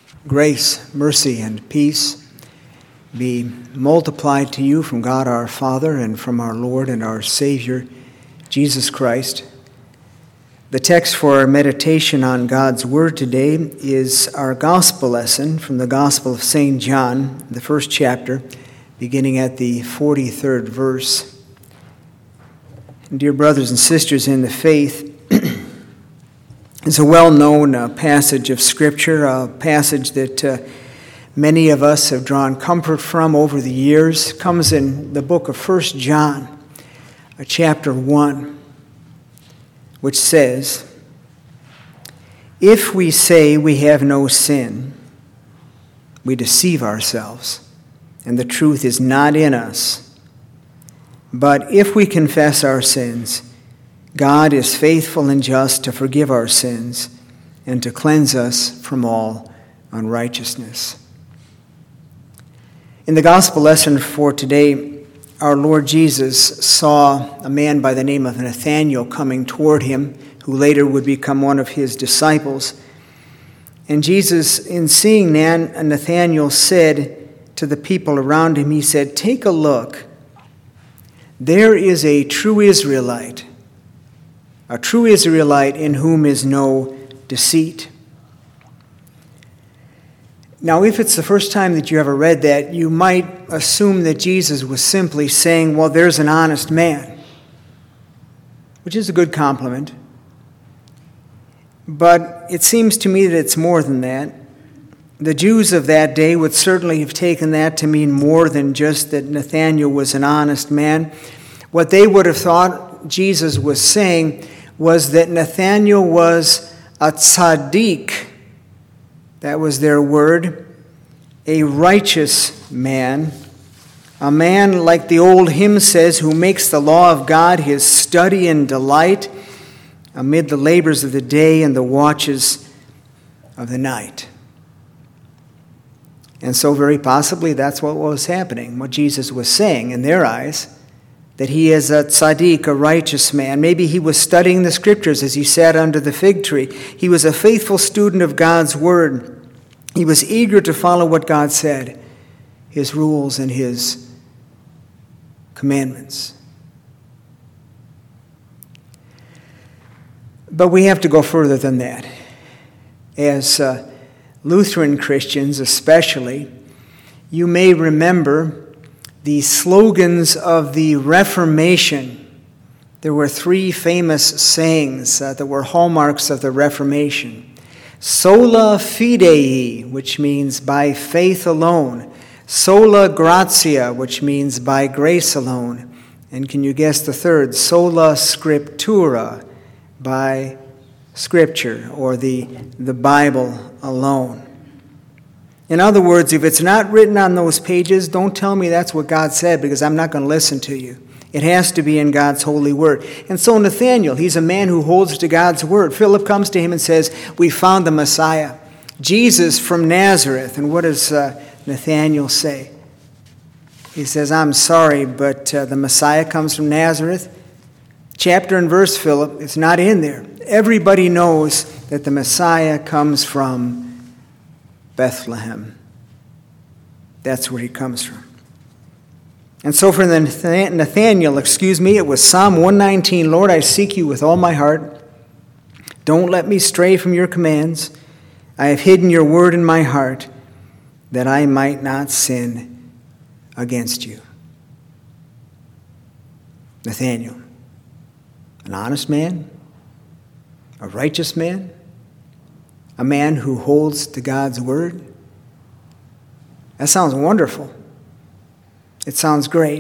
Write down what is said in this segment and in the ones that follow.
Grace, mercy, and peace be multiplied to you from God our Father and from our Lord and our Savior, Jesus Christ. The text for our meditation on God's Word today is our gospel lesson from the Gospel of St. John, the first chapter, beginning at the 43rd verse. Dear brothers and sisters in the faith, it's a well-known passage of Scripture, a passage that many of us have drawn comfort from over the years. It comes in the book of 1 John, chapter 1, which says, "If we say we have no sin, we deceive ourselves, and the truth is not in us. But if we confess our sins, God is faithful and just to forgive our sins and to cleanse us from all unrighteousness." In the gospel lesson for today, our Lord Jesus saw a man by the name of Nathanael coming toward him, who later would become one of his disciples. And Jesus, in seeing Nathanael, said to the people around him, he said, "Take a look. There is a true Israelite in whom is no deceit." Now, if it's the first time that you ever read that, you might assume that Jesus was simply saying, well, there's an honest man, which is a good compliment. But it seems to me that it's more than that. The Jews of that day would certainly have taken that to mean more than just that Nathanael was an honest man. What they would have thought Jesus was saying was that Nathanael was a tzaddik. That was their word, a righteous man, a man like the old hymn says, who makes the law of God his study and delight amid the labors of the day and the watches of the night. And so very possibly that's what was happening, what Jesus was saying in their eyes, that he is a tzaddik, a righteous man. Maybe he was studying the Scriptures as he sat under the fig tree. He was a faithful student of God's Word. He was eager to follow what God said, his rules and his commandments. But we have to go further than that. As Lutheran Christians especially, you may remember the slogans of the Reformation. There were three famous sayings that were hallmarks of the Reformation. Sola fidei, which means by faith alone. Sola gratia, which means by grace alone. And can you guess the third? Sola scriptura, by Scripture, or the Bible alone. In other words, if it's not written on those pages, don't tell me that's what God said, because I'm not going to listen to you. It has to be in God's holy word. And so Nathanael, he's a man who holds to God's word. Philip comes to him and says, "We found the Messiah, Jesus from Nazareth." And what does Nathanael say? He says, "I'm sorry, but the Messiah comes from Nazareth." Chapter and verse, Philip, it's not in there. Everybody knows that the Messiah comes from Bethlehem. That's where he comes from. And so for Nathanael, it was Psalm 119, "Lord, I seek you with all my heart. Don't let me stray from your commands. I have hidden your word in my heart that I might not sin against you." Nathanael, an honest man, a righteous man, a man who holds to God's word. That sounds wonderful. It sounds great.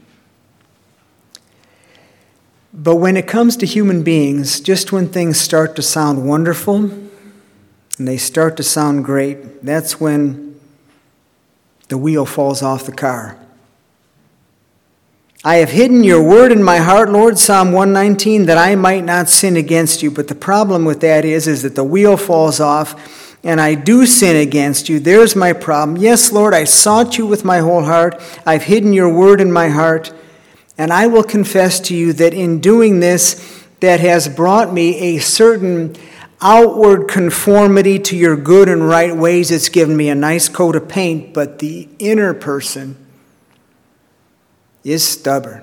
But when it comes to human beings, just when things start to sound wonderful and they start to sound great, that's when the wheel falls off the car. "I have hidden your word in my heart," Lord, Psalm 119, "that I might not sin against you." But the problem with that is that the wheel falls off and I do sin against you. There's my problem. Yes, Lord, I sought you with my whole heart. I've hidden your word in my heart. And I will confess to you that in doing this, that has brought me a certain outward conformity to your good and right ways. It's given me a nice coat of paint, but the inner person is stubborn.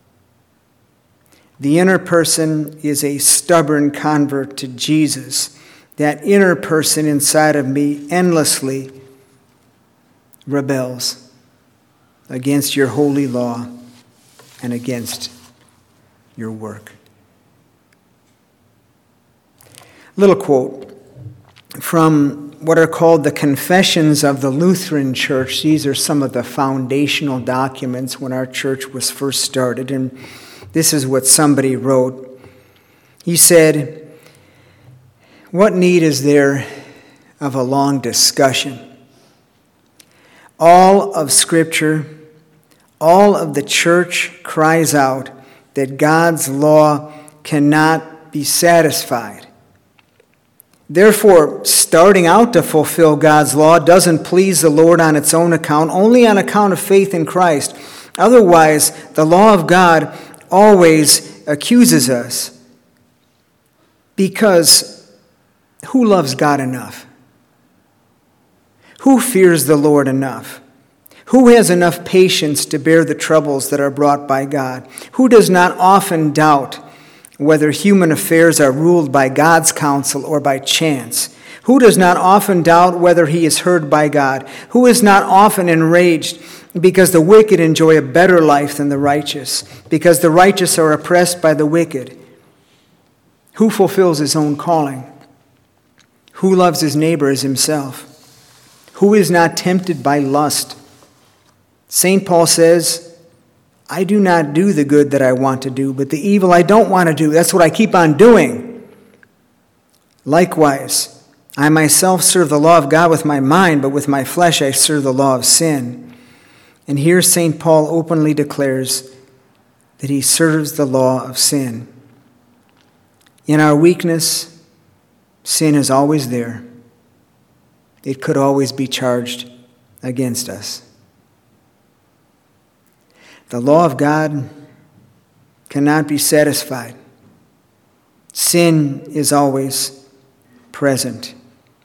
The inner person is a stubborn convert to Jesus. That inner person inside of me endlessly rebels against your holy law and against your work. Little quote from what are called the Confessions of the Lutheran Church. These are some of the foundational documents when our church was first started. And this is what somebody wrote. He said, "What need is there of a long discussion? All of Scripture, all of the church cries out that God's law cannot be satisfied. Therefore, starting out to fulfill God's law doesn't please the Lord on its own account, only on account of faith in Christ. Otherwise, the law of God always accuses us. Because who loves God enough? Who fears the Lord enough? Who has enough patience to bear the troubles that are brought by God? Who does not often doubt whether human affairs are ruled by God's counsel or by chance? Who does not often doubt whether he is heard by God? Who is not often enraged because the wicked enjoy a better life than the righteous, because the righteous are oppressed by the wicked? Who fulfills his own calling? Who loves his neighbor as himself? Who is not tempted by lust? St. Paul says, I do not do the good that I want to do, but the evil I don't want to do, that's what I keep on doing. Likewise, I myself serve the law of God with my mind, but with my flesh I serve the law of sin." And here St. Paul openly declares that he serves the law of sin. In our weakness, sin is always there. It could always be charged against us. The law of God cannot be satisfied. Sin is always present.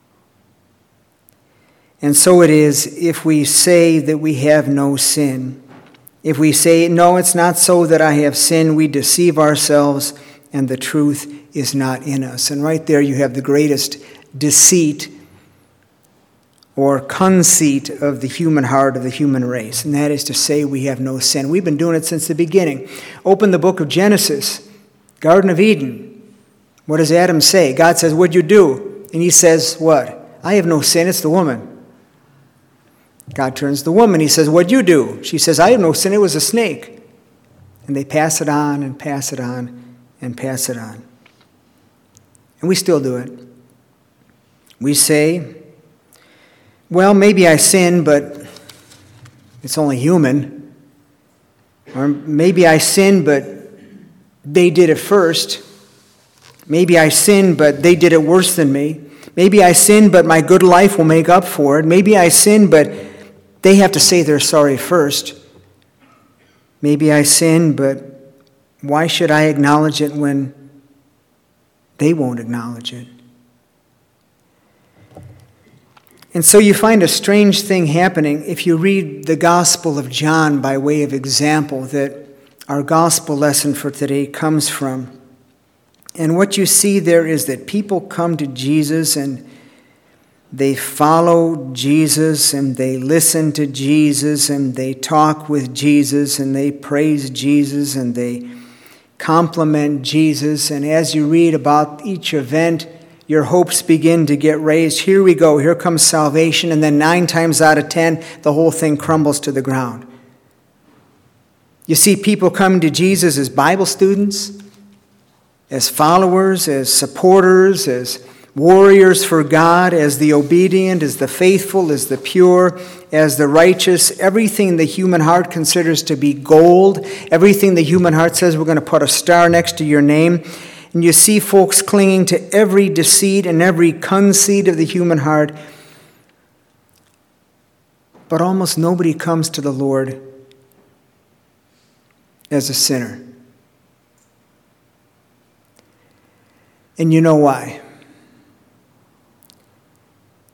And so it is if we say that we have no sin. If we say, no, it's not so that I have sinned, we deceive ourselves and the truth is not in us. And right there you have the greatest deceit or conceit of the human heart, of the human race. And that is to say we have no sin. We've been doing it since the beginning. Open the book of Genesis, Garden of Eden. What does Adam say? God says, what'd you do? And he says, what? I have no sin, it's the woman. God turns to the woman. He says, what'd you do? She says, I have no sin, it was a snake. And they pass it on and pass it on and pass it on. And we still do it. We say, well, maybe I sinned, but it's only human. Or maybe I sinned, but they did it first. Maybe I sinned, but they did it worse than me. Maybe I sinned, but my good life will make up for it. Maybe I sinned, but they have to say they're sorry first. Maybe I sinned, but why should I acknowledge it when they won't acknowledge it? And so you find a strange thing happening if you read the Gospel of John by way of example that our gospel lesson for today comes from. And what you see there is that people come to Jesus and they follow Jesus and they listen to Jesus and they talk with Jesus and they praise Jesus and they compliment Jesus. And as you read about each event, your hopes begin to get raised. Here we go. Here comes salvation. And then 9 times out of 10, the whole thing crumbles to the ground. You see people come to Jesus as Bible students, as followers, as supporters, as warriors for God, as the obedient, as the faithful, as the pure, as the righteous. Everything the human heart considers to be gold. Everything the human heart says, we're going to put a star next to your name. And you see folks clinging to every deceit and every conceit of the human heart. But almost nobody comes to the Lord as a sinner. And you know why?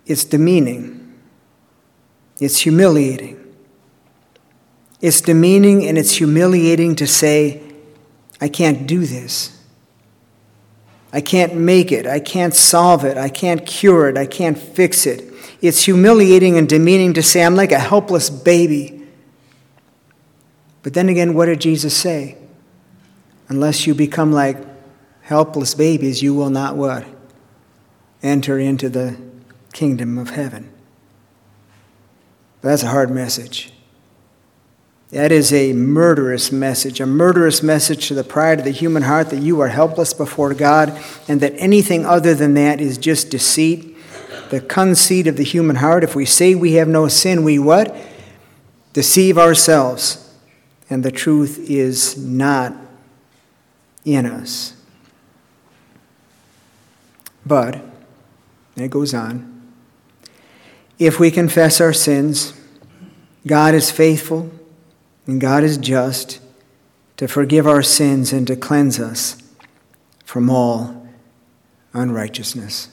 It's demeaning. It's humiliating. It's demeaning and it's humiliating to say, I can't do this. I can't make it. I can't solve it. I can't cure it. I can't fix it. It's humiliating and demeaning to say, I'm like a helpless baby. But then again, what did Jesus say? Unless you become like helpless babies, you will not what? Enter into the kingdom of heaven. That's a hard message. That is a murderous message to the pride of the human heart that you are helpless before God and that anything other than that is just deceit, the conceit of the human heart. If we say we have no sin, we what? Deceive ourselves, and the truth is not in us. But, and it goes on, if we confess our sins, God is faithful and God is just to forgive our sins and to cleanse us from all unrighteousness.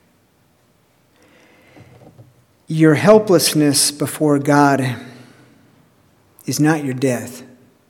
Your helplessness before God is not your death.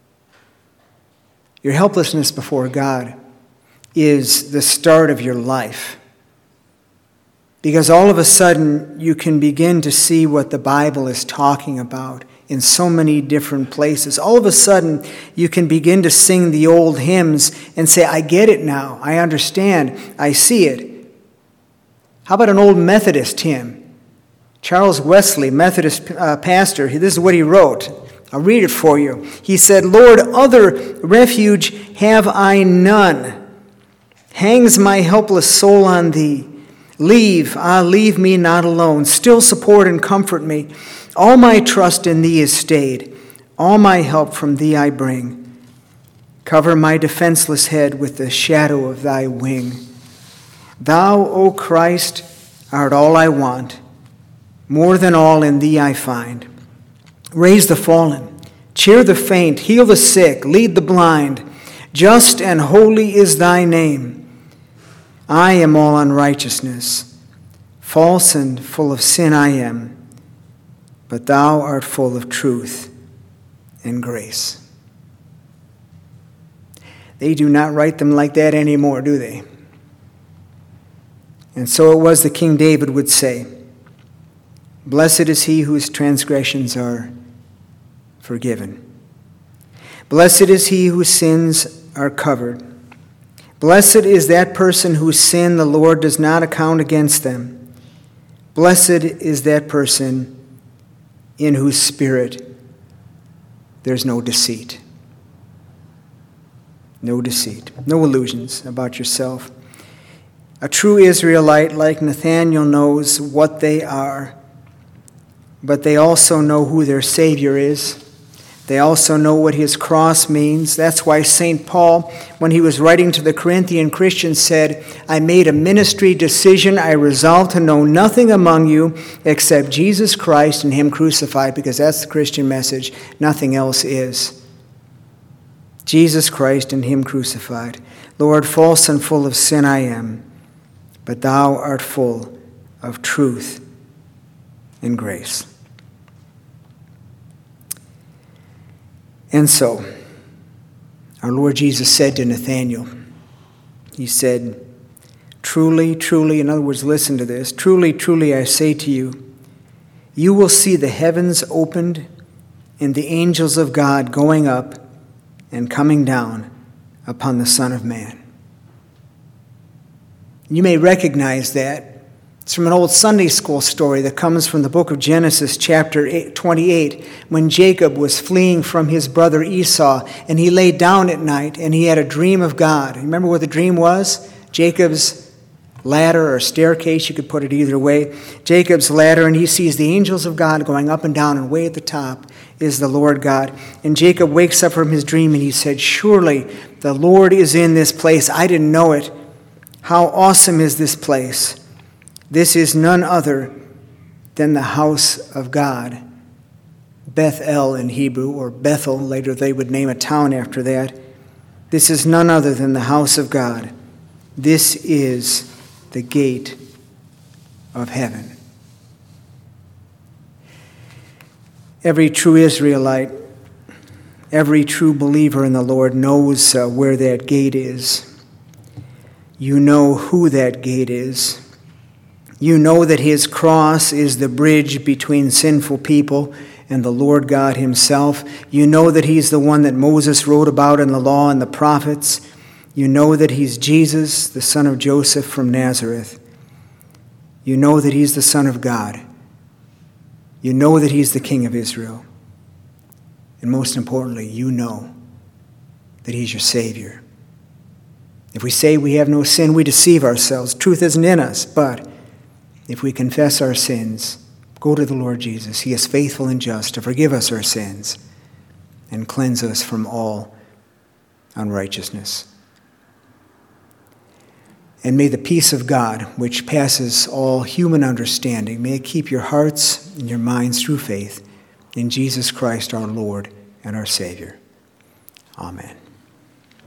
Your helplessness before God is the start of your life. Because all of a sudden you can begin to see what the Bible is talking about in so many different places. All of a sudden, you can begin to sing the old hymns and say, I get it now. I understand. I see it. How about an old Methodist hymn? Charles Wesley, Methodist pastor, this is what he wrote. I'll read it for you. He said, Lord, other refuge have I none. Hangs my helpless soul on thee. Leave me not alone. Still support and comfort me. All my trust in thee is stayed. All my help from thee I bring. Cover my defenseless head with the shadow of thy wing. Thou, O Christ, art all I want. More than all in thee I find. Raise the fallen, cheer the faint, heal the sick, lead the blind. Just and holy is thy name. I am all unrighteousness. False and full of sin I am. But thou art full of truth and grace. They do not write them like that anymore, do they? And so it was that King David would say, Blessed is he whose transgressions are forgiven. Blessed is he whose sins are covered. Blessed is that person whose sin the Lord does not account against them. Blessed is that person in whose spirit there's no deceit. No deceit. No illusions about yourself. A true Israelite like Nathanael knows what they are, but they also know who their Savior is. They also know what his cross means. That's why St. Paul, when he was writing to the Corinthian Christians, said, I made a ministry decision. I resolved to know nothing among you except Jesus Christ and him crucified, because that's the Christian message. Nothing else is. Jesus Christ and him crucified. Lord, false and full of sin I am, but thou art full of truth and grace. And so, our Lord Jesus said to Nathanael, he said, Truly, truly, in other words, listen to this, truly, truly, I say to you, you will see the heavens opened and the angels of God going up and coming down upon the Son of Man. You may recognize that. It's from an old Sunday school story that comes from the book of Genesis, chapter 28, when Jacob was fleeing from his brother Esau, and he lay down at night, and he had a dream of God. Remember what the dream was? Jacob's ladder or staircase, you could put it either way. Jacob's ladder, and he sees the angels of God going up and down, and way at the top is the Lord God. And Jacob wakes up from his dream, and he said, Surely the Lord is in this place. I didn't know it. How awesome is this place? This is none other than the house of God. Bethel in Hebrew, or Bethel, later they would name a town after that. This is none other than the house of God. This is the gate of heaven. Every true Israelite, every true believer in the Lord knows where that gate is. You know who that gate is. You know that his cross is the bridge between sinful people and the Lord God himself. You know that he's the one that Moses wrote about in the law and the prophets. You know that he's Jesus, the son of Joseph from Nazareth. You know that he's the Son of God. You know that he's the King of Israel. And most importantly, you know that he's your Savior. If we say we have no sin, we deceive ourselves. Truth isn't in us. But if we confess our sins, go to the Lord Jesus. He is faithful and just to forgive us our sins and cleanse us from all unrighteousness. And may the peace of God, which passes all human understanding, may it keep your hearts and your minds through faith in Jesus Christ our Lord and our Savior. Amen.